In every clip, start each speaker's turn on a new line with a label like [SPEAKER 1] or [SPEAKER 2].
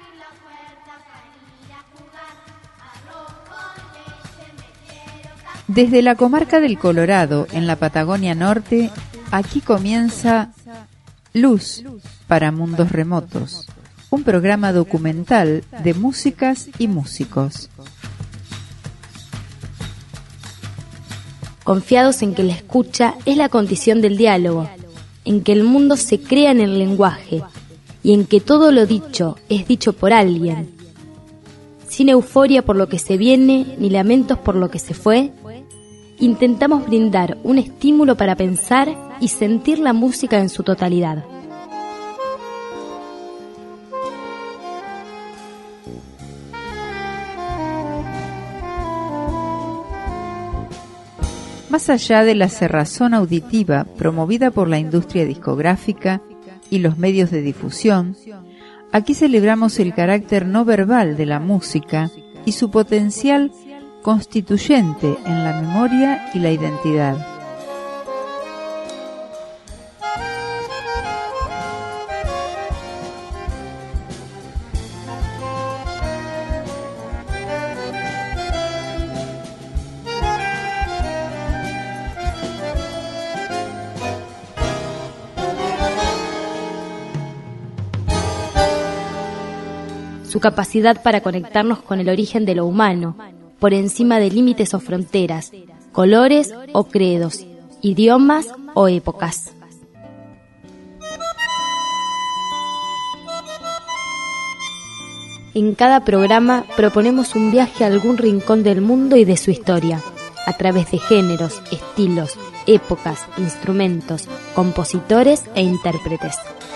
[SPEAKER 1] Desde la comarca del Colorado, en la Patagonia Norte, aquí comienza Luz para Mundos Remotos, un programa documental de músicas y músicos.
[SPEAKER 2] Confiados en que la escucha es la condición del diálogo, en que el mundo se crea en el lenguaje y en que todo lo dicho es dicho por alguien. Sin euforia por lo que se viene ni lamentos por lo que se fue, intentamos brindar un estímulo para pensar y sentir la música en su totalidad.
[SPEAKER 1] Más allá de la cerrazón auditiva promovida por la industria discográfica y los medios de difusión, aquí celebramos el carácter no verbal de la música y su potencial constituyente en la memoria y la identidad.
[SPEAKER 2] Su capacidad para conectarnos con el origen de lo humano, por encima de límites o fronteras, colores o credos, idiomas o épocas. En cada programa proponemos un viaje a algún rincón del mundo y de su historia, a través de géneros, estilos, épocas, instrumentos, compositores e intérpretes.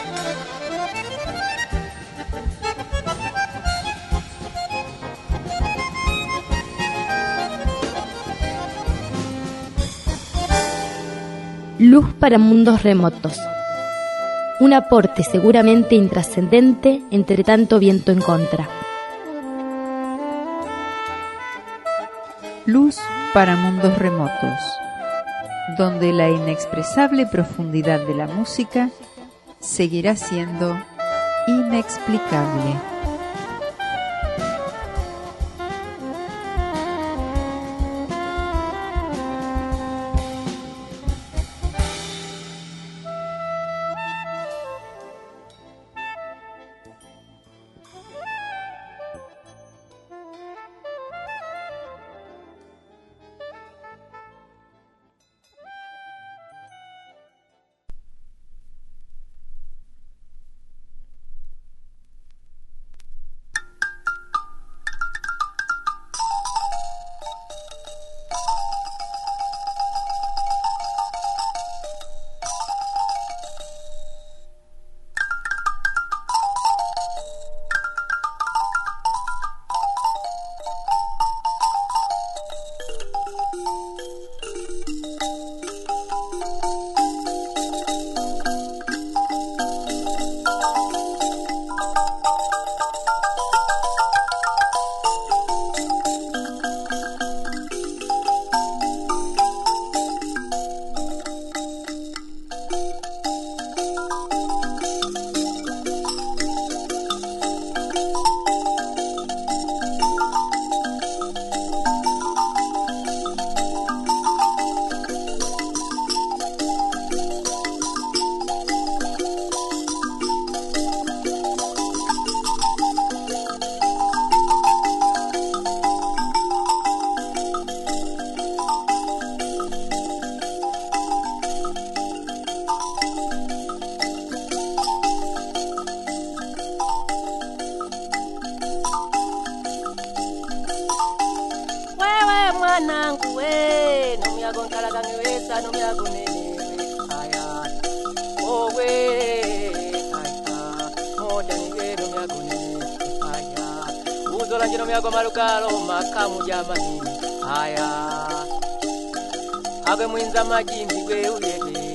[SPEAKER 2] Luz para Mundos Remotos. Un aporte seguramente intrascendente entre tanto viento en contra.
[SPEAKER 1] Luz para Mundos Remotos, donde la inexpresable profundidad de la música seguirá siendo inexplicable.
[SPEAKER 3] mwanangu we nomyagonkala kangiwesa nomyagonene aya owe aya mojanige nomyagonene aya uzola njino myago malukalo makamu jamani aya agwe mwinza majimbi gwe uyege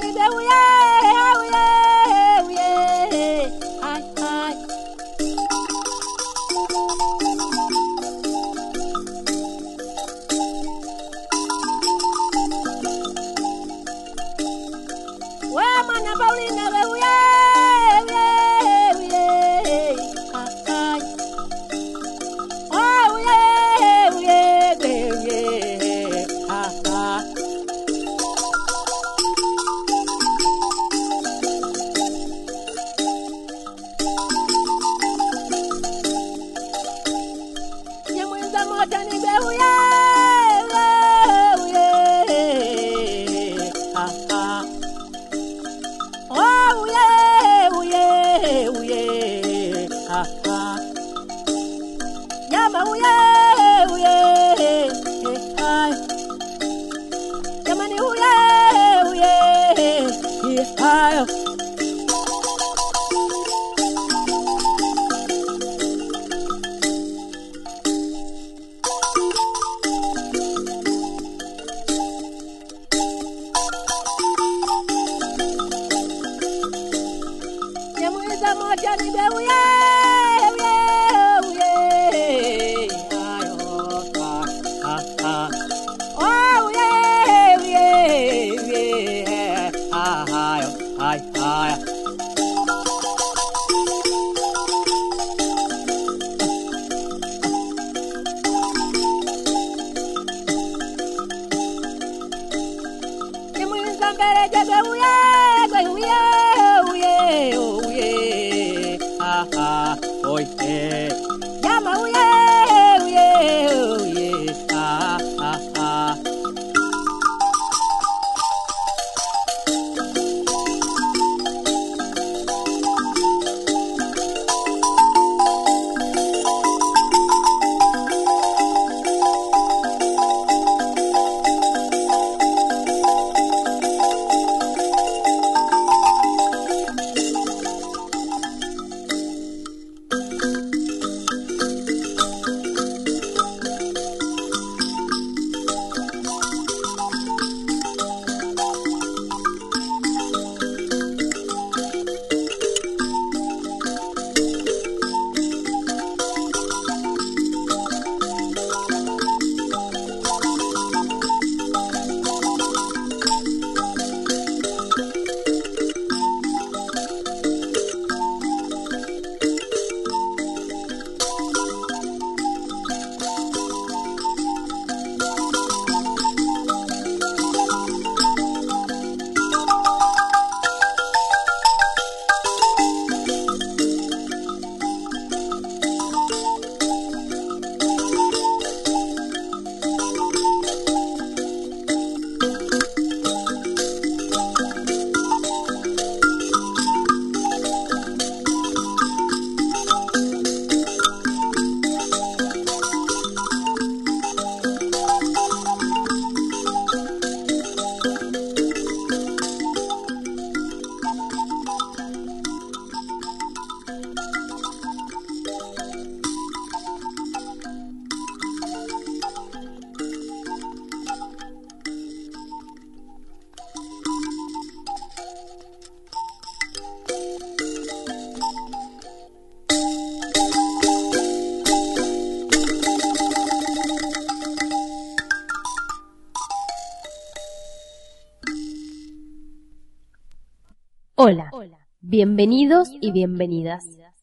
[SPEAKER 2] Hola, bienvenidos y bienvenidas.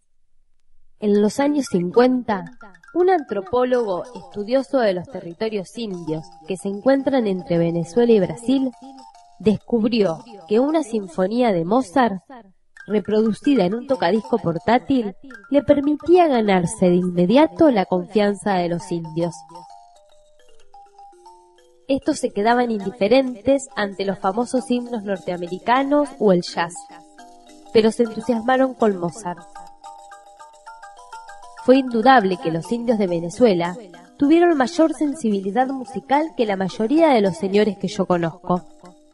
[SPEAKER 2] En los años 50, un antropólogo estudioso de los territorios indios que se encuentran entre Venezuela y Brasil descubrió que una sinfonía de Mozart, reproducida en un tocadisco portátil, le permitía ganarse de inmediato la confianza de los indios. Estos se quedaban indiferentes ante los famosos himnos norteamericanos o el jazz, pero se entusiasmaron con Mozart. Fue indudable que los indios de Venezuela tuvieron mayor sensibilidad musical que la mayoría de los señores que yo conozco.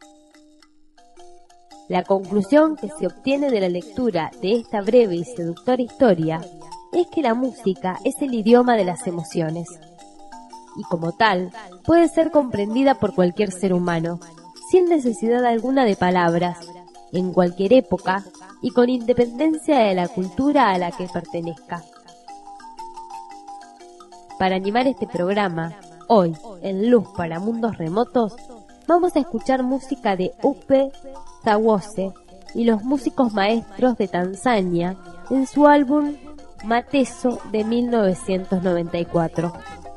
[SPEAKER 2] La conclusión que se obtiene de la lectura de esta breve y seductora historia es que la música es el idioma de las emociones, y como tal puede ser comprendida por cualquier ser humano, sin necesidad alguna de palabras, en cualquier época y con independencia de la cultura a la que pertenezca. Para animar este programa, hoy, en Luz para Mundos Remotos, vamos a escuchar música de Upe Zawose y los músicos maestros de Tanzania en su álbum Mateso de 1994.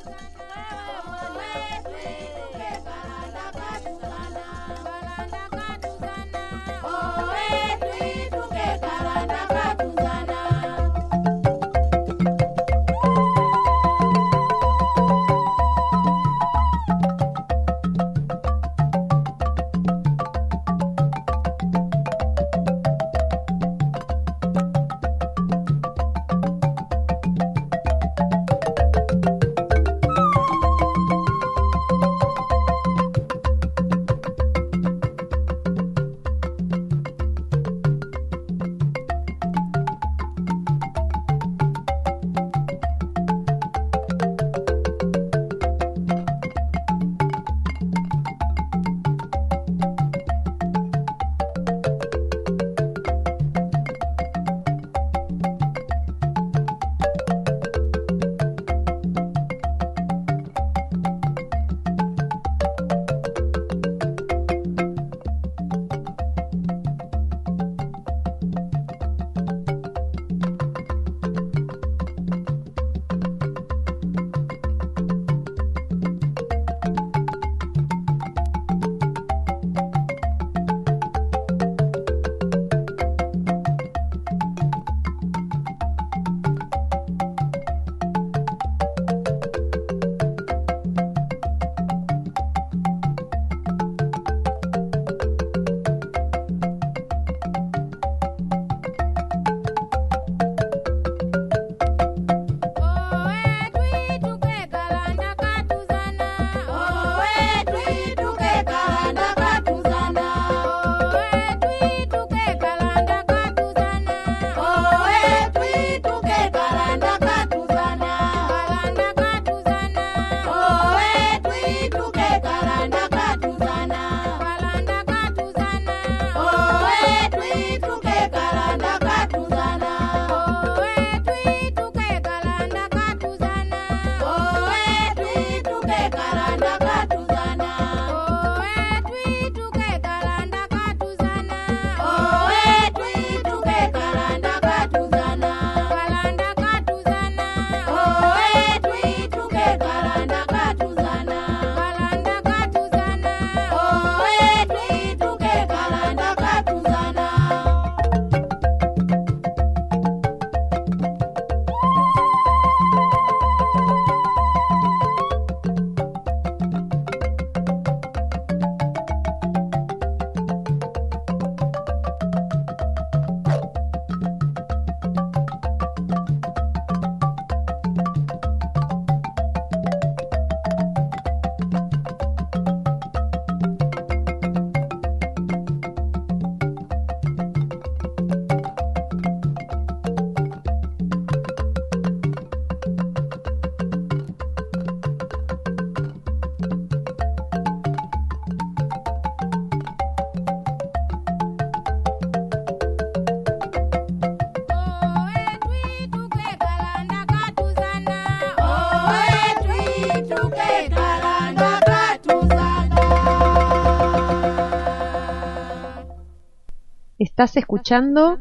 [SPEAKER 4] Estás escuchando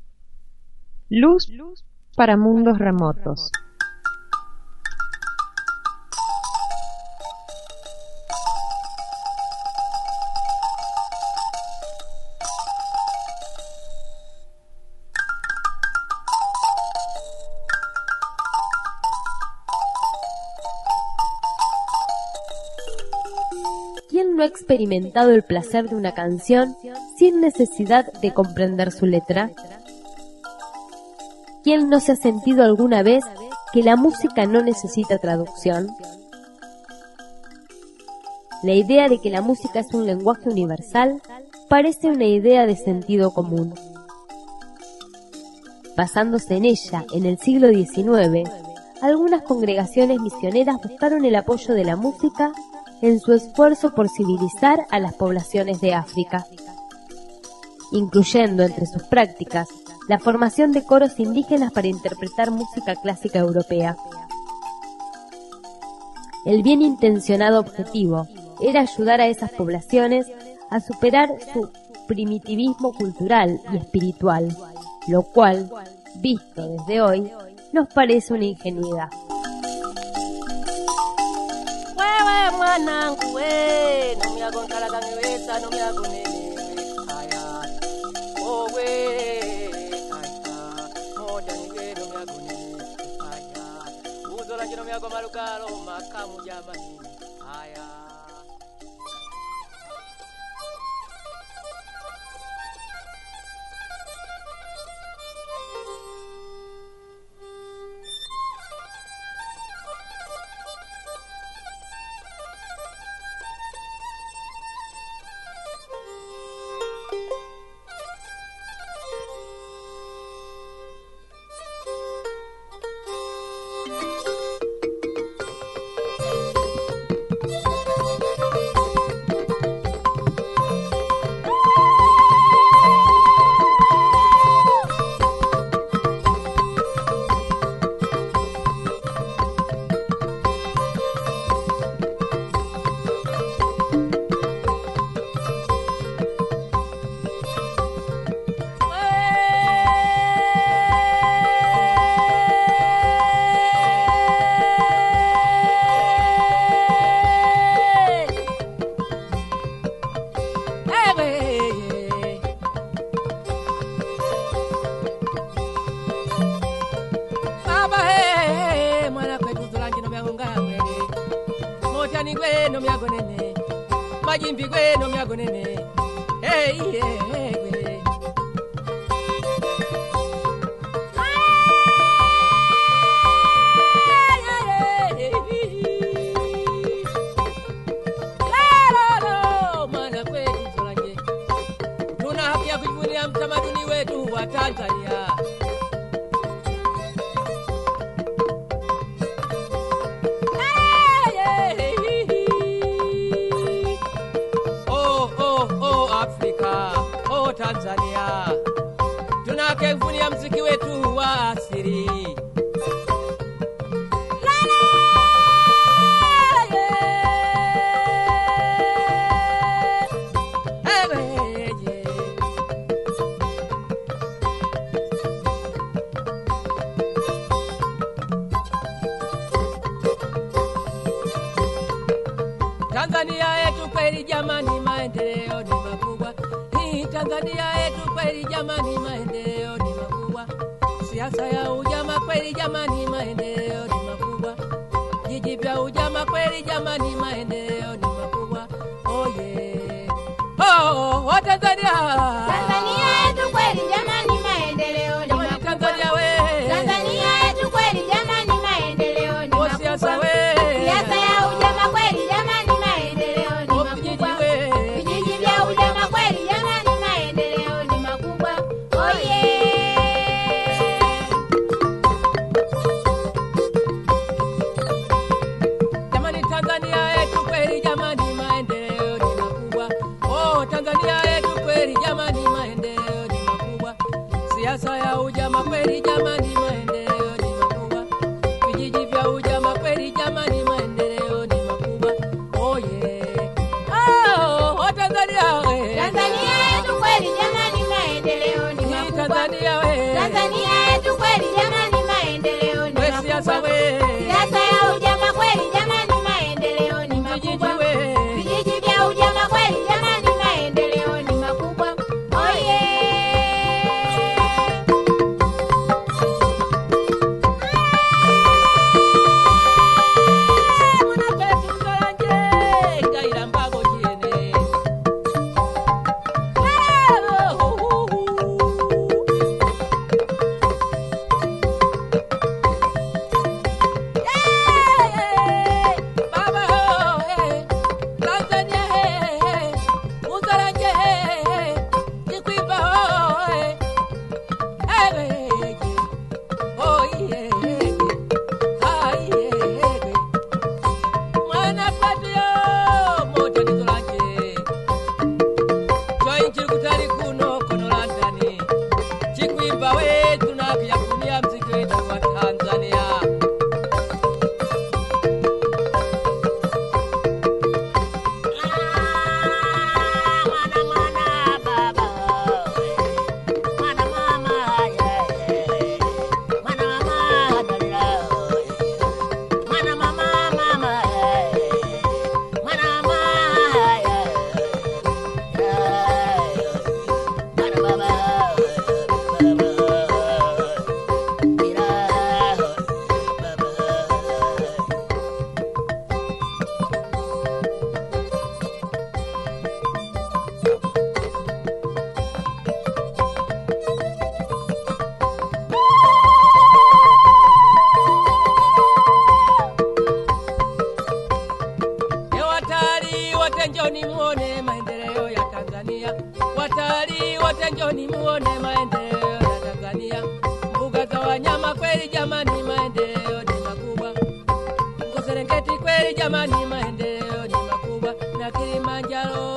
[SPEAKER 4] Luz para Mundos Remotos.
[SPEAKER 2] ¿Quién no ha experimentado el placer de una canción sin necesidad de comprender su letra? ¿Quién no se ha sentido alguna vez que la música no necesita traducción? La idea de que la música es un lenguaje universal parece una idea de sentido común. Basándose en ella, en el siglo XIX, algunas congregaciones misioneras buscaron el apoyo de la música en su esfuerzo por civilizar a las poblaciones de África, incluyendo entre sus prácticas la formación de coros indígenas para interpretar música clásica europea. El bien intencionado objetivo era ayudar a esas poblaciones a superar su primitivismo cultural y espiritual, lo cual, visto desde hoy, nos parece una ingenuidad.
[SPEAKER 3] Wewe mwanangu we, no me hago calacangüesa, no me hago nene, ay ay, oh we, ay ay, moja ni we, no me hago nene, ay ay, uzola no me hago malukalo, makamu jamani, ay ay. Majimbi gwe no myago nene, hey yeah gwe. Lalo mana kwetu Solange, tuna haki ya kujivunia mtamaduni wetu wa Tanzania. Tanzania tunakevunia mziki wetu wa asili. Tanzania yetu kweli jamani, maendeleo ni makubwa. Tanzania yetu kweli jamani, maendeleo ni makubwa. Siasa ya ujamaa kweli jamani, maendeleo ni makubwa. Jiji vya ujamaa kweli jamani, maendeleo ni makubwa. Oh yeah. Oh Tanzania.
[SPEAKER 5] Tanzania yetu kweli jamani, maendeleo ni makubwa.
[SPEAKER 3] Tanzania we.
[SPEAKER 5] Tanzania yetu kweli jamani, maendeleo ni makubwa.
[SPEAKER 3] Siasa we.
[SPEAKER 5] Siasa ya ujamaa kweli jamani, maendeleo ni makubwa. Vijiji vya ujamaa kweli jamani, maendeleo ni makubwa. Oh yeah.
[SPEAKER 3] Jamani Tanzania yetu kweli jamani, maendeleo ni makubwa. Oh Tanzania yetu kweli jamani, maendeleo ni makubwa. Siasa ya ujamaa kweli jamani, maendeleo ni makubwa. Vijiji vya ujamaa kweli jamani, maendeleo ni makubwa. Oh yeah. Oh Tanzania we.
[SPEAKER 5] Tanzania yetu kweli jamani, maendeleo ni makubwa.
[SPEAKER 3] Tanzania we.
[SPEAKER 5] Tanzania yetu kweli jamani, maendeleo ni makubwa.
[SPEAKER 3] Siasa we.
[SPEAKER 5] Siasa ya ujamaa kweli jamani, maendeleo ni makubwa. Vijiji vya ujamaa kweli jamani, maendeleo ni makubwa. Oh yeah.
[SPEAKER 3] njoni muone maendeleo ya Tanzania. Mbuga za wanyama kweli jamani, maendeleo ni makubwa. Huko Serengeti kweli jamani, maendeleo ni makubwa. Na Kilimanjaro,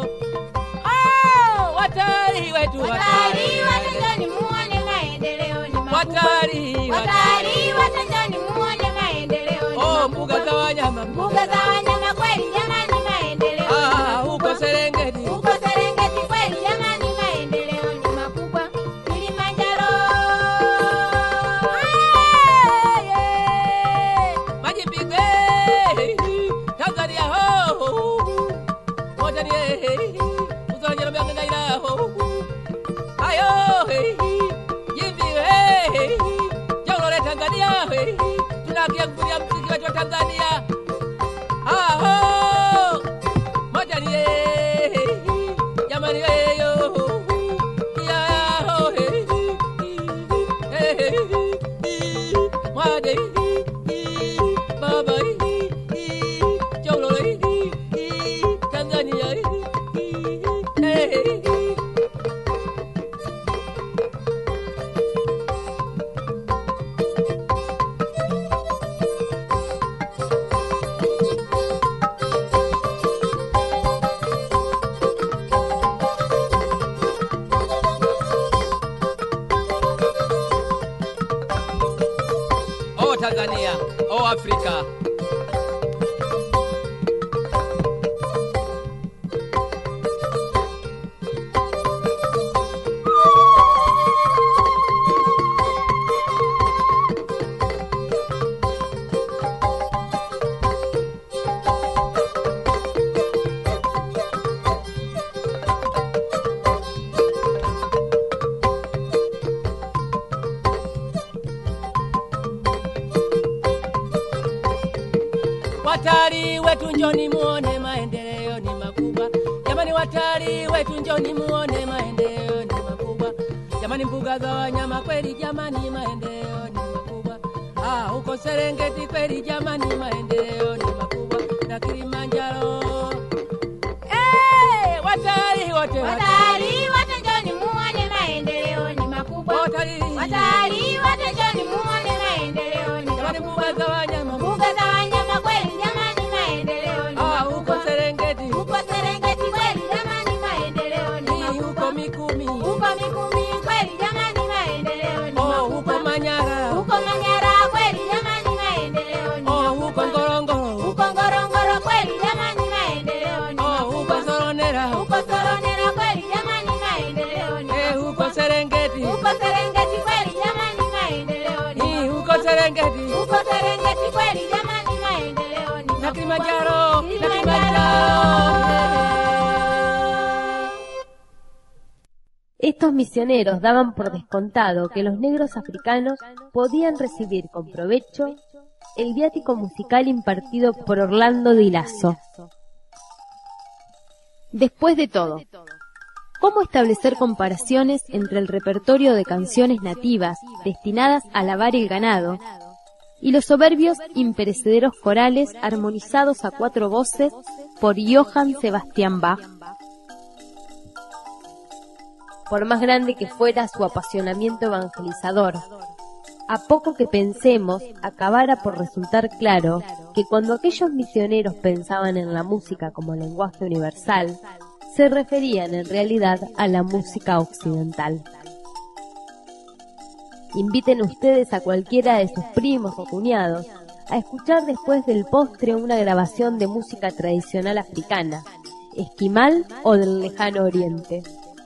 [SPEAKER 3] watalii wetu,
[SPEAKER 5] Watalii wote njoni muone maendeleo ni makubwa.
[SPEAKER 3] watalii
[SPEAKER 5] Watalii wote njoni muone maendeleo ni makubwa.
[SPEAKER 3] mbuga za wanyama,
[SPEAKER 5] Mbuga za wanyama kweli jamani, maendeleo ni makubwa.
[SPEAKER 3] huko Serengeti,
[SPEAKER 5] Huko Serengeti kweli jamani, maendeleo ni makubwa. Kilimanjaro,
[SPEAKER 3] maji pigwe Tanzania ho, watalii uzalendo mbele ngaira ho, ayo hivi jaulo la Tanzania tunakia kulia muziki wetu wa Tanzania. Watalii jamani yo ya ho mwade baba jaulo Tanzania. Tanzania, Afrika. Watalii wetu njoni muone maendeleo ni makubwa. Jamani watalii wetu njoni muone maendeleo ni makubwa. Jamani mbuga za wanyama kweli jamani, maendeleo ni makubwa. Huko Serengeti kweli jamani, maendeleo ni makubwa. Na Kilimanjaro, watalii wote,
[SPEAKER 5] watalii wote njoni muone maendeleo ni makubwa.
[SPEAKER 3] watalii
[SPEAKER 5] wote njoni muone maendeleo ni
[SPEAKER 3] jamani
[SPEAKER 5] makubwa.
[SPEAKER 3] mbuga za wanyama,
[SPEAKER 5] Mbuga za wanyama kweli jamani, maendeleo ni makubwa.
[SPEAKER 3] huko Serengeti,
[SPEAKER 5] Huko Serengeti kweli jamani, maendeleo ni makubwa.
[SPEAKER 3] huko Mikumi,
[SPEAKER 5] Huko Mikumi kweli jamani, maendeleo ni makubwa.
[SPEAKER 3] huko Manyara,
[SPEAKER 5] Huko Manyara kweli jamani, maendeleo ni makubwa.
[SPEAKER 3] huko Ngorongoro,
[SPEAKER 5] Huko Ngorongoro kweli jamani, maendeleo ni
[SPEAKER 3] huko
[SPEAKER 5] makubwa.
[SPEAKER 3] Soronera,
[SPEAKER 5] Huko Soronera kweli jamani, maendeleo ni makubwa.
[SPEAKER 3] huko Serengeti,
[SPEAKER 5] Huko Serengeti kweli jamani, maendeleo ni makubwa.
[SPEAKER 3] huko Serengeti,
[SPEAKER 5] Huko Serengeti kweli jamani, maendeleo ni
[SPEAKER 3] na
[SPEAKER 5] makubwa.
[SPEAKER 3] Kilimanjaro,
[SPEAKER 2] Estos misioneros daban por descontado que los negros africanos podían recibir con provecho el viático musical impartido por Orlando Di Lasso. Después de todo, ¿cómo establecer comparaciones entre el repertorio de canciones nativas destinadas a lavar el ganado y los soberbios imperecederos corales armonizados a cuatro voces por Johann Sebastian Bach? Por más grande que fuera su apasionamiento evangelizador, a poco que pensemos, acabara por resultar claro que cuando aquellos misioneros pensaban en la música como lenguaje universal, se referían en realidad a la música occidental. Inviten ustedes a cualquiera de sus primos o cuñados a escuchar después del postre una grabación de música tradicional africana, esquimal o del lejano oriente.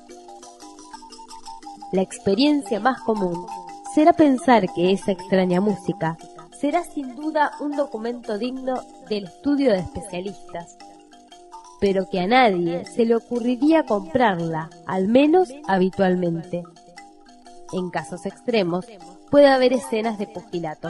[SPEAKER 2] La experiencia más común será pensar que esa extraña música será sin duda un documento digno del estudio de especialistas, pero que a nadie se le ocurriría comprarla, al menos habitualmente. En casos extremos, puede haber escenas de pugilato.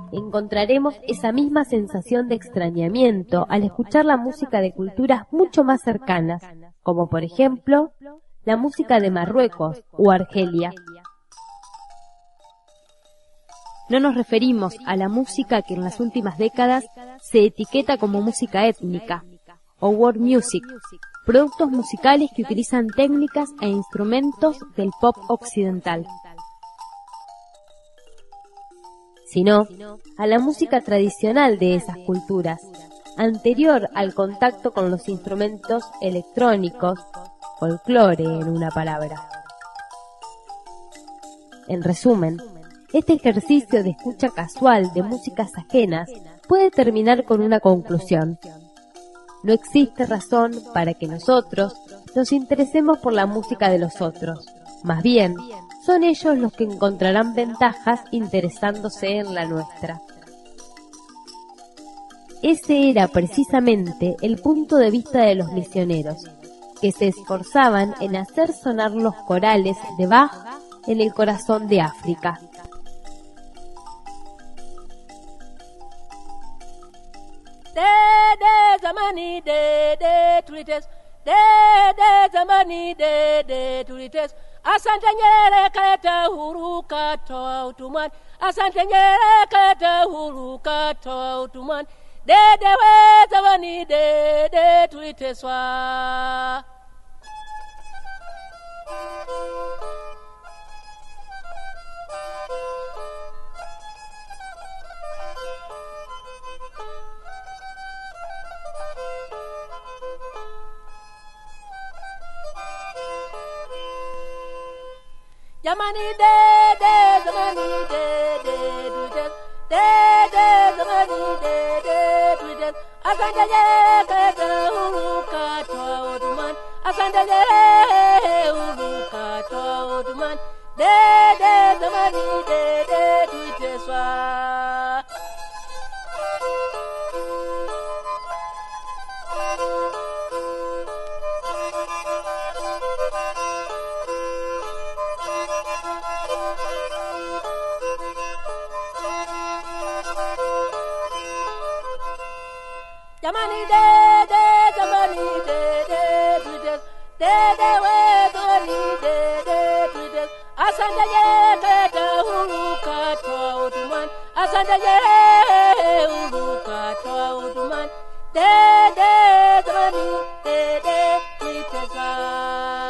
[SPEAKER 2] encontraremos esa misma sensación de extrañamiento al escuchar la música de culturas mucho más cercanas, como por ejemplo la música de Marruecos o Argelia. No nos referimos a la música que en las últimas décadas se etiqueta como música étnica o world music, productos musicales que utilizan técnicas e instrumentos del pop occidental, sino a la música tradicional de esas culturas, anterior al contacto con los instrumentos electrónicos, folclore en una palabra. En resumen, este ejercicio de escucha casual de músicas ajenas puede terminar con una conclusión. No existe razón para que nosotros nos interesemos por la música de los otros. Más bien, son ellos los que encontrarán ventajas interesándose en la nuestra. Ese era precisamente el punto de vista de los misioneros, que se esforzaban en hacer sonar los corales de Bach en el corazón de África.
[SPEAKER 3] Zamani de tulites, de zamani de tulites. Asante Nyerere kaleta huru katoa utumani. Asante Nyerere kaleta huru katoa utumani. De we zamani de tuliteswa. Zamani de zamani de tulites, de zamani de tulites. Asante Nyerere kaleta huru katoa utumani. Asante Nyerere huru katoa utumani. De zamani de tuliteswa. Zamani de zamani de tulites, de we zamani de tulites. Asante Nyerere kaleta huru katoa utumani. Asante Nyerere huru katoa utumani. De zamani de tuliteswa.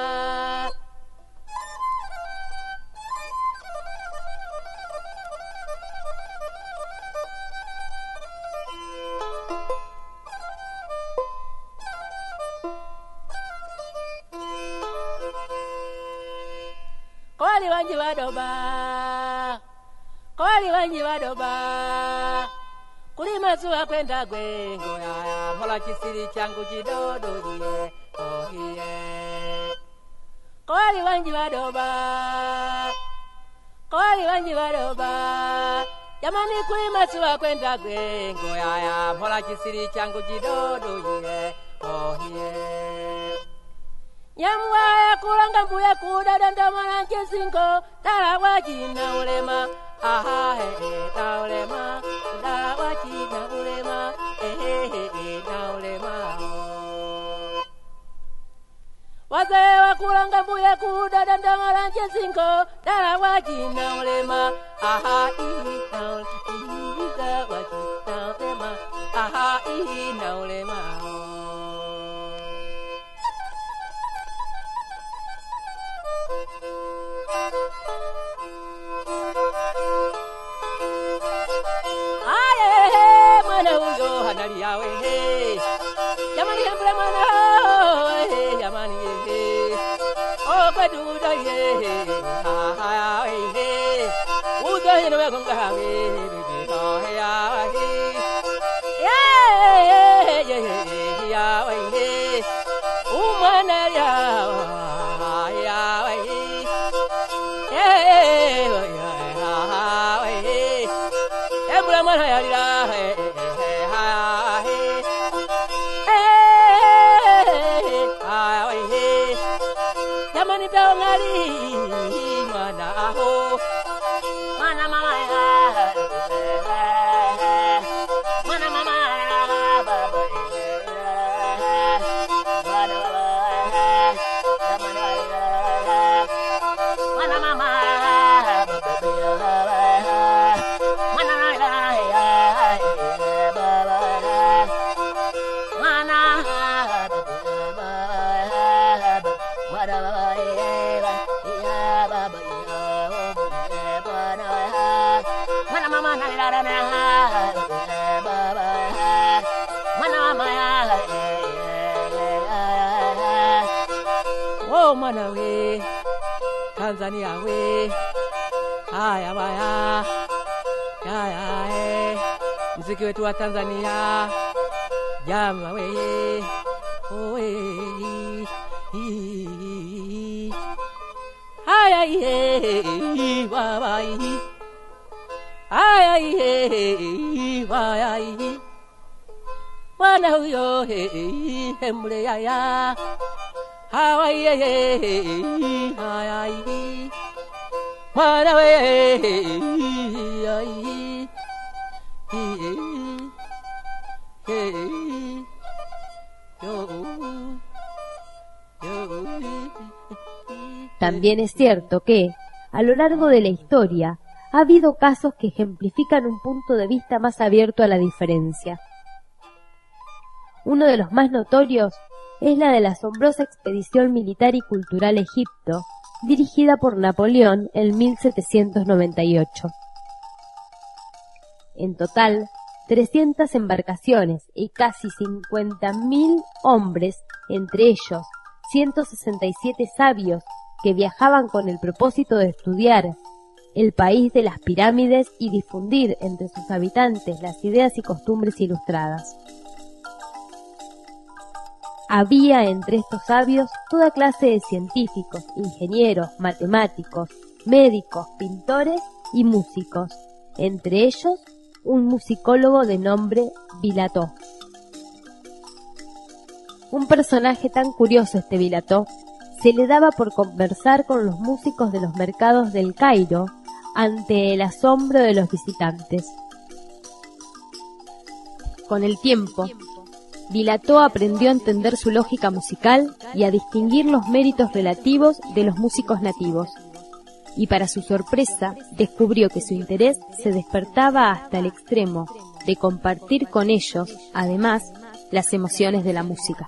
[SPEAKER 3] Kowali wanji wadoba kulima zuwa kwenda gwengo ya mola chisiri changu chidodoye ohiye. Kowali wanji wadoba jamani kulima zuwa kwenda gwengo ya mola chisiri changu chidodoye ohiye. Nyamwaya kulanga mbuya kudada ndamana nkesingo darawa jina ulema aha na ulema darawa jina ulema na ulema. Wazee wa kulanga mbuya kudada ndamana nkesingo darawa jina ulema aha na ulema aha na ulema. Aye, mwana huyo hanali yawe he. Jamani hembule mwana he, jamani he. Oh kweduda ye, ha ha he. Udo ye no gonga he, ha ha he. Ye yawe he. Umwana yawe yawe he. Embula mwana yalira jamani taongali mwana aho mwana mama ya Oh mana we Tanzania we haya baya ya muziki wetu wa Tanzania jama we oe haya ye baba haya ye baya wana huyo hemle ya Hawaii, Hawaii,
[SPEAKER 2] También es cierto que, a lo largo de la historia, ha habido casos que ejemplifican un punto de vista más abierto a la diferencia. Uno de los más notorios es la de la asombrosa expedición militar y cultural a Egipto, dirigida por Napoleón en 1798. En total, 300 embarcaciones y casi 50.000 hombres, entre ellos 167 sabios que viajaban con el propósito de estudiar el país de las pirámides y difundir entre sus habitantes las ideas y costumbres ilustradas. Había entre estos sabios toda clase de científicos, ingenieros, matemáticos, médicos, pintores y músicos, entre ellos un musicólogo de nombre Vilató. Un personaje tan curioso este Vilató, se le daba por conversar con los músicos de los mercados del Cairo ante el asombro de los visitantes. Con el tiempo, Vilató aprendió a entender su lógica musical y a distinguir los méritos relativos de los músicos nativos. Y para su sorpresa, descubrió que su interés se despertaba hasta el extremo de compartir con ellos, además, las emociones de la música.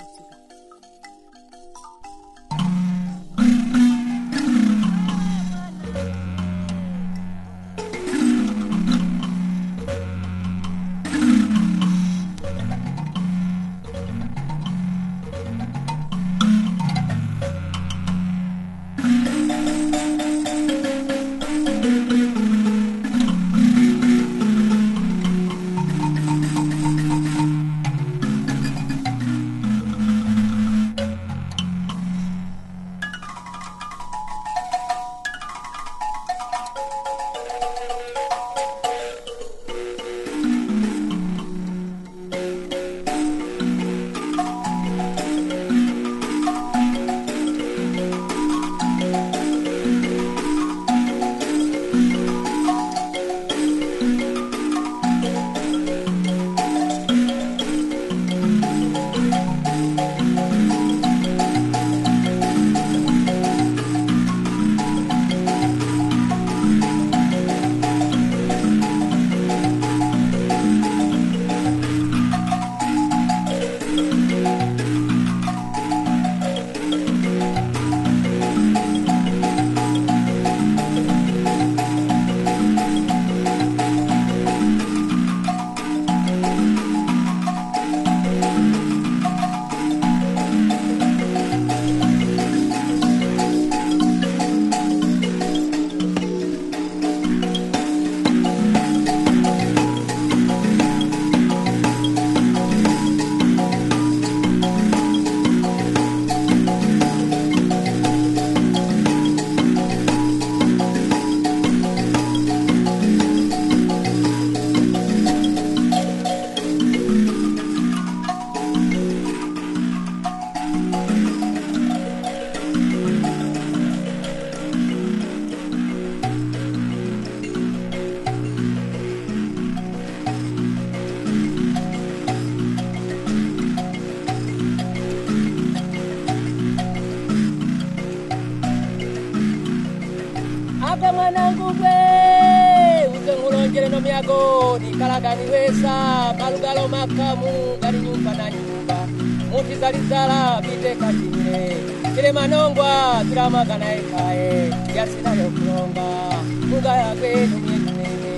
[SPEAKER 3] Miago di kalagani wesa malugalo makamu gari nyumba na nyumba muti zalizala bite kashine kile manongwa kila magana ikae yasina yokulonga muga ya kwenu mwenyewe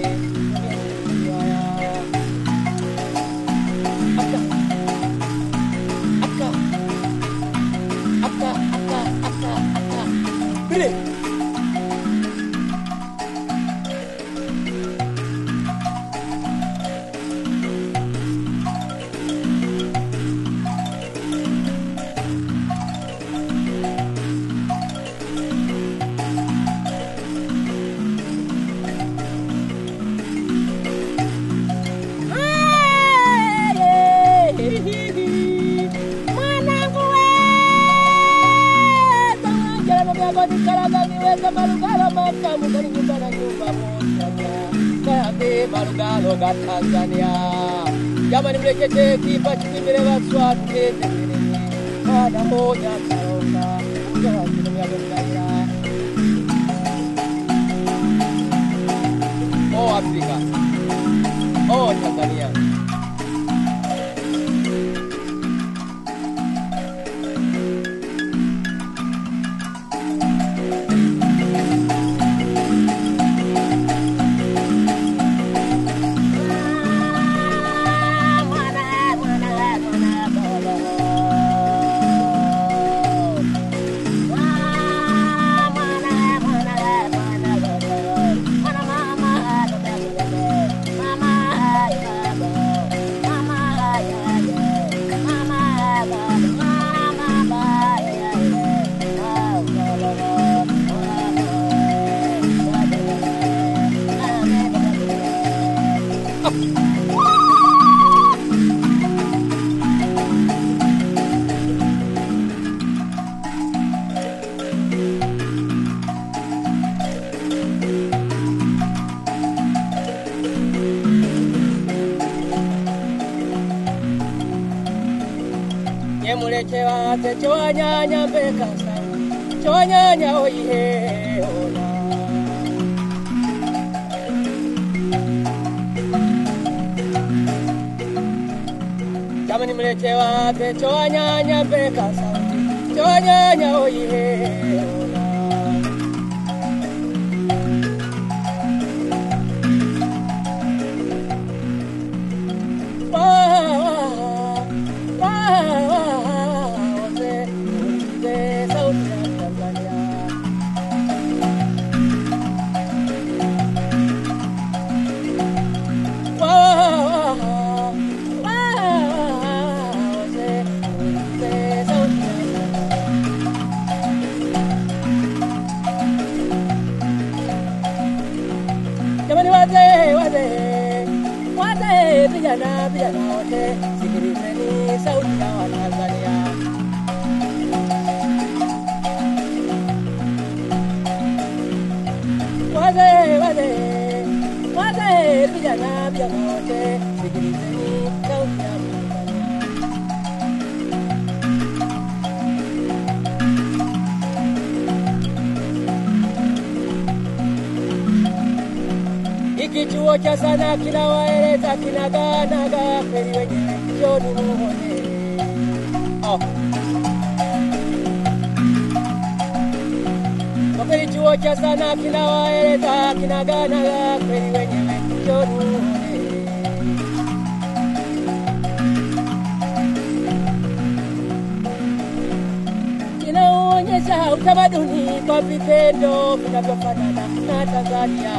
[SPEAKER 3] aka bile Tanzania jamani mlekete kipa chimbele waswatu ada hoja karonga jawa dunia berkaya oh Afrika oh Tanzania Mulechewa te choanyanya bekasa choanyanya oihe ona jamani mulechewa te choanyanya bekasa choanyanya oihe ona vijana wote sikilizeni sauti ya Watanzania. Wazee vijana wote sikilizeni sauti ya Watanzania. Kichuo cha sana kinawaeleza kinaganaga kweli wenyewe njoni muone. Kwa kweli chuo cha sana kinawaeleza kinaganaga kweli wenyewe njoni muone. Kinaonyesha utamaduni kwa vitendo vinavyofanana na Tanzania.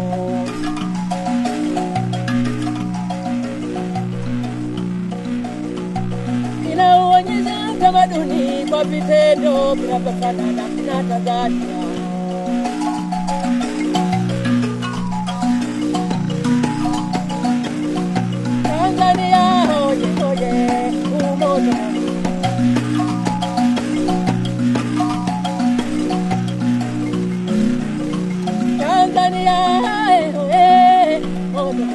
[SPEAKER 3] Inaonyesha utamaduni kwa vitendo vinavyofanana na Tanzania. Tanzania oye oye umoja. Tanzania oye umoja.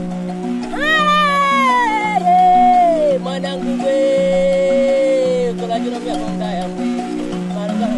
[SPEAKER 3] Mwanangu we kola jino mia konda ya we maruga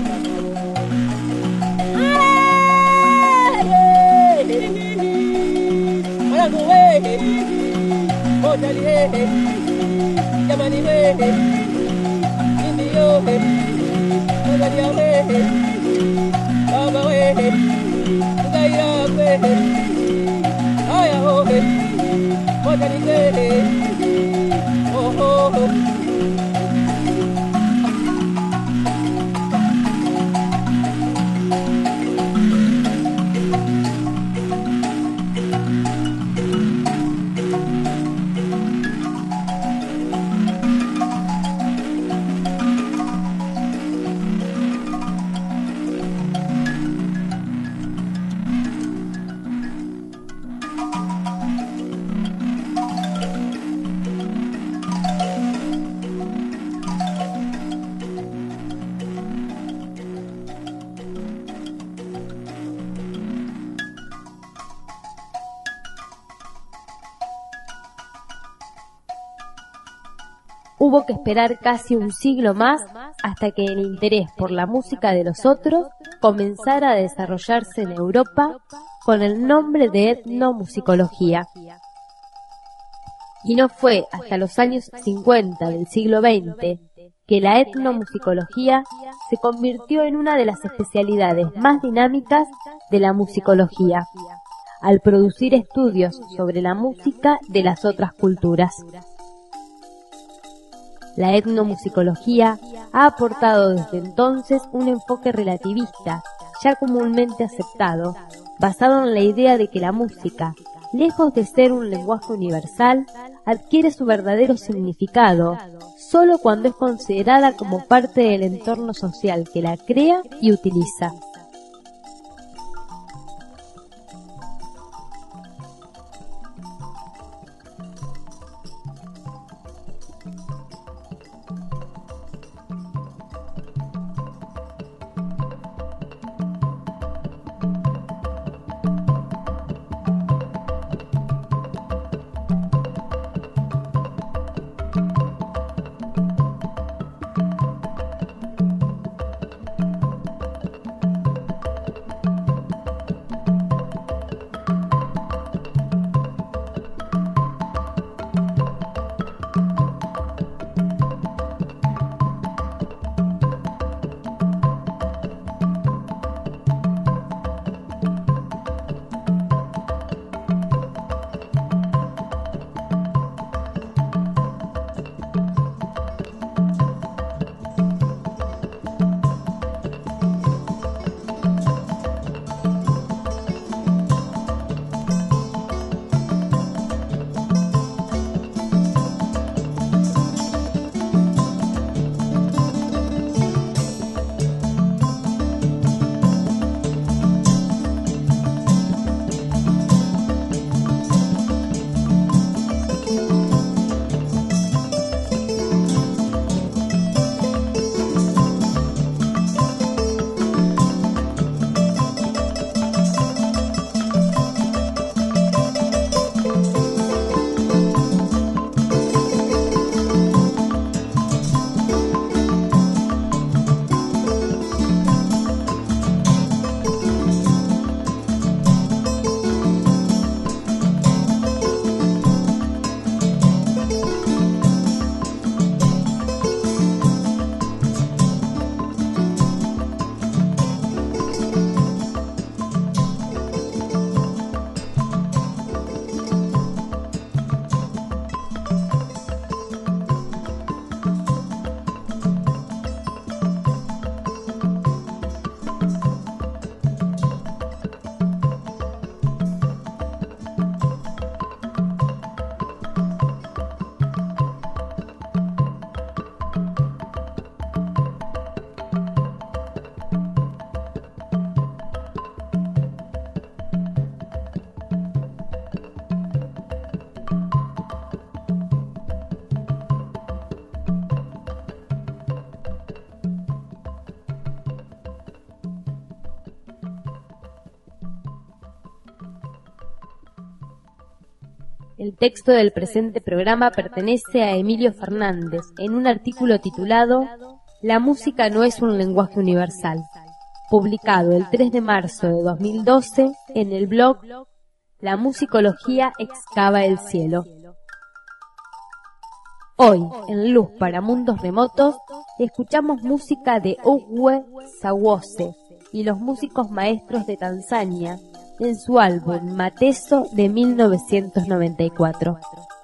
[SPEAKER 3] mwanangu we hoteli he jamani we ndio he
[SPEAKER 2] Hubo que esperar casi un siglo más hasta que el interés por la música de los otros comenzara a desarrollarse en Europa con el nombre de etnomusicología. Y no fue hasta los años 50 del siglo XX que la etnomusicología se convirtió en una de las especialidades más dinámicas de la musicología, al producir estudios sobre la música de las otras culturas. La etnomusicología ha aportado desde entonces un enfoque relativista, ya comúnmente aceptado, basado en la idea de que la música, lejos de ser un lenguaje universal, adquiere su verdadero significado solo cuando es considerada como parte del entorno social que la crea y utiliza. El texto del presente programa pertenece a Emilio Fernández en un artículo titulado La música no es un lenguaje universal, publicado el 3 de marzo de 2012 en el blog La musicología excava el cielo. Hoy, en Luz para Mundos Remotos, escuchamos música de Ogwe Sawose y los músicos maestros de Tanzania en su álbum Mateso de 1994.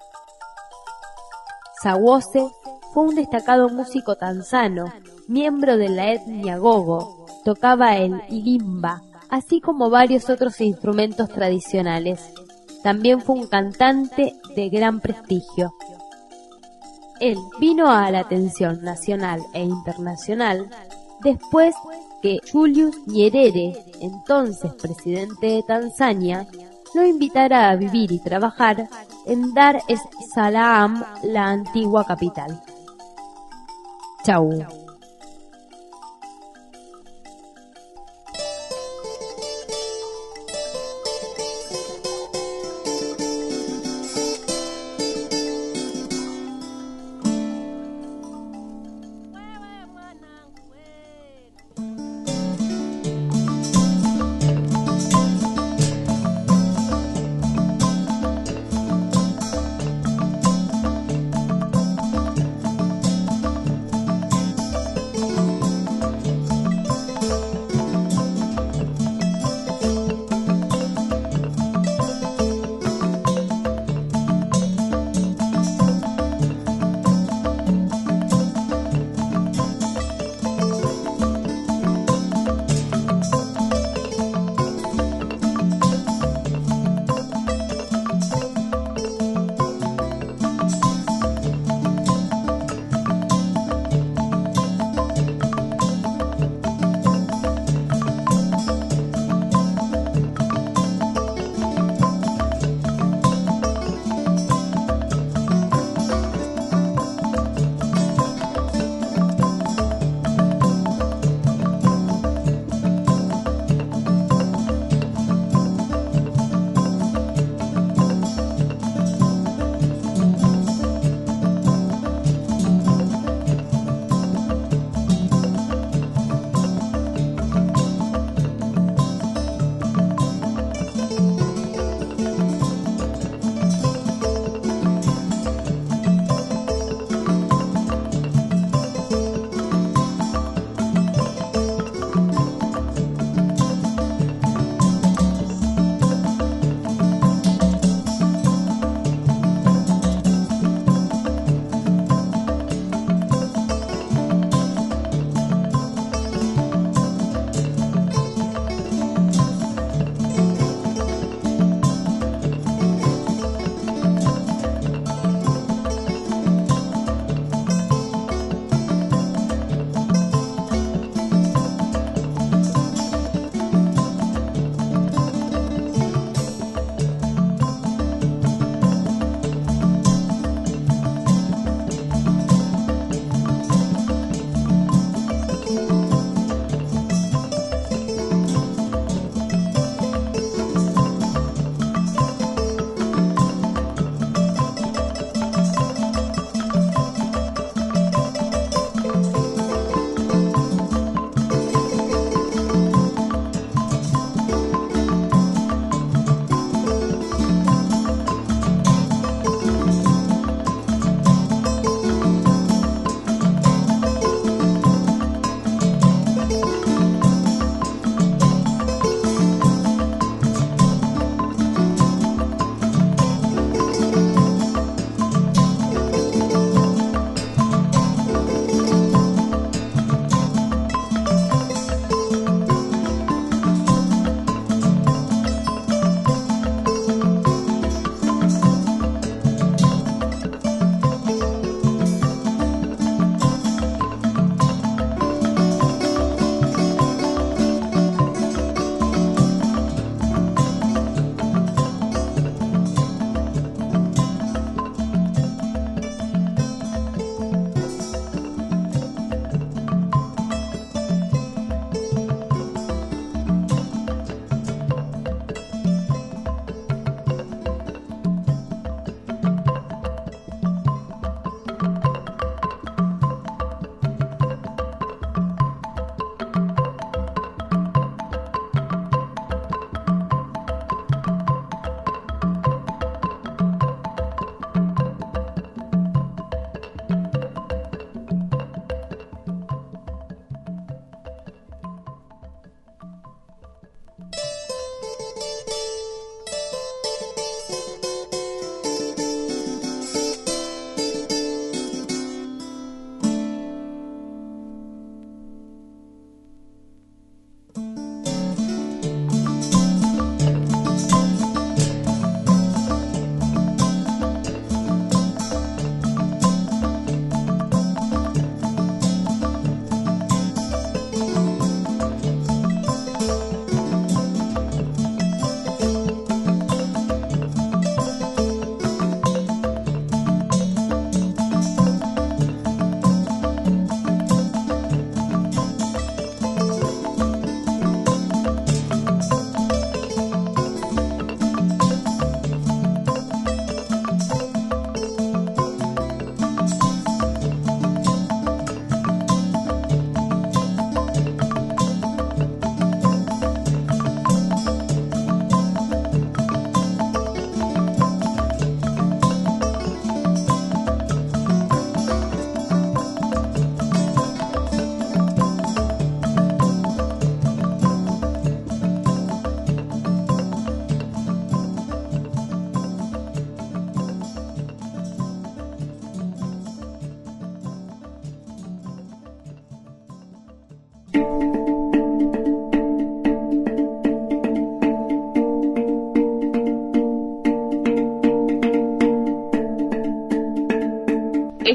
[SPEAKER 2] Sawose fue un destacado músico tanzano, miembro de la etnia Gogo, tocaba el ilimba, así como varios otros instrumentos tradicionales. También fue un cantante de gran prestigio. Él vino a la atención nacional e internacional después que Julius Nyerere, entonces presidente de Tanzania, lo invitara a vivir y trabajar en Dar es Salaam, la antigua capital. Chau.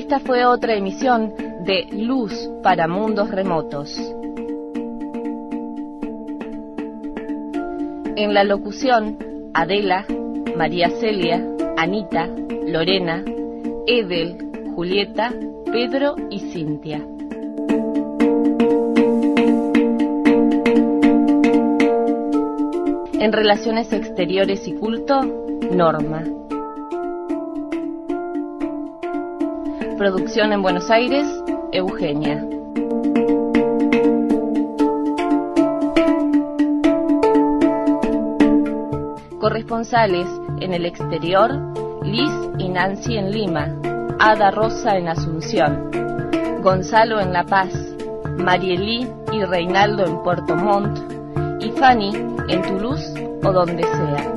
[SPEAKER 6] Esta fue otra emisión de Luz para Mundos Remotos. En la locución, Adela, María Celia, Anita, Lorena, Edel, Julieta, Pedro y Cintia. En Relaciones Exteriores y Culto, Norma. Producción en Buenos Aires, Eugenia. Corresponsales en el exterior, Liz y Nancy en Lima, Ada Rosa en Asunción, Gonzalo en La Paz, Marielí y Reinaldo en Puerto Montt y Fanny en Toulouse o donde sea.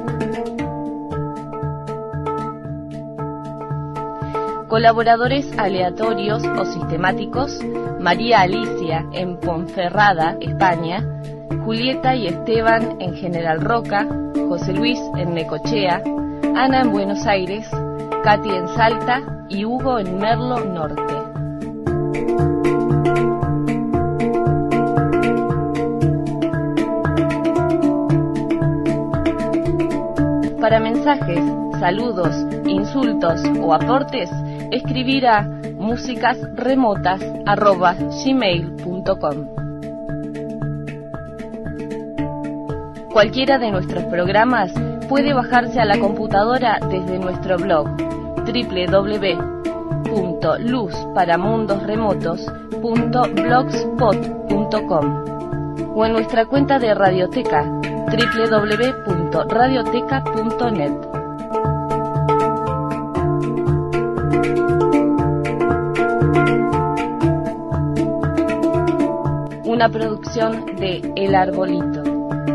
[SPEAKER 6] Colaboradores aleatorios o sistemáticos, María Alicia en Ponferrada, España, Julieta y Esteban en General Roca, José Luis en Necochea, Ana en Buenos Aires, Katy en Salta y Hugo en Merlo Norte. Para mensajes, saludos, insultos o aportes, escribir a musicasremotas@gmail.com. Cualquiera de nuestros programas puede bajarse a la computadora desde nuestro blog www.luzparamundosremotos.blogspot.com o en nuestra cuenta de Radioteca www.radioteca.net. Una producción de El Arbolito.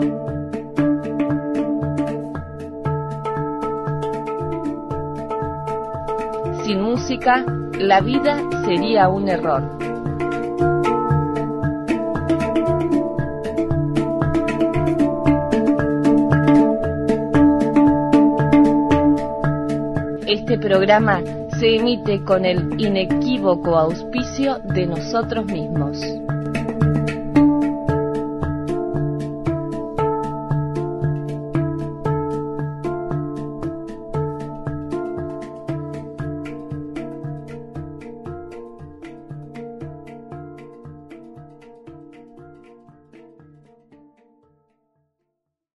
[SPEAKER 6] Sin música, la vida sería un error. Este programa se emite con el inequívoco auspicio de nosotros mismos.